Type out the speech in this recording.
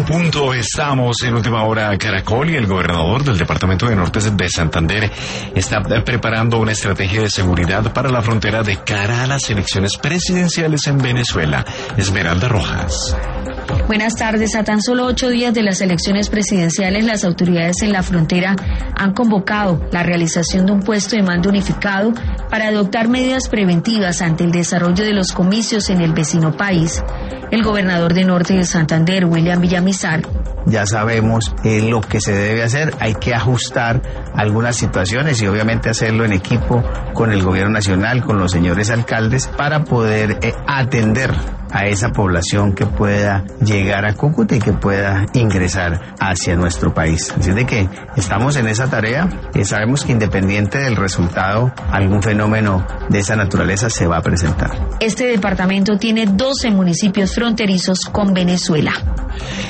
punto. Estamos en Última Hora Caracol y el gobernador del departamento de Norte de Santander está preparando una estrategia de seguridad para la frontera de cara a las elecciones presidenciales en Venezuela. Esmeralda Rojas. Buenas tardes. A tan solo 8 días de las elecciones presidenciales, las autoridades en la frontera han convocado la realización de un puesto de mando unificado para adoptar medidas preventivas ante el desarrollo de los comicios en el vecino país. El gobernador de Norte de Santander, William Villamizar. Ya sabemos lo que se debe hacer, hay que ajustar algunas situaciones y obviamente hacerlo en equipo con el gobierno nacional, con los señores alcaldes, para poder atender a esa población que pueda llegar a Cúcuta y que pueda ingresar hacia nuestro país. Así de que estamos en esa tarea y sabemos que independiente del resultado, algún fenómeno de esa naturaleza se va a presentar. Este departamento tiene 12 municipios fronterizos con Venezuela.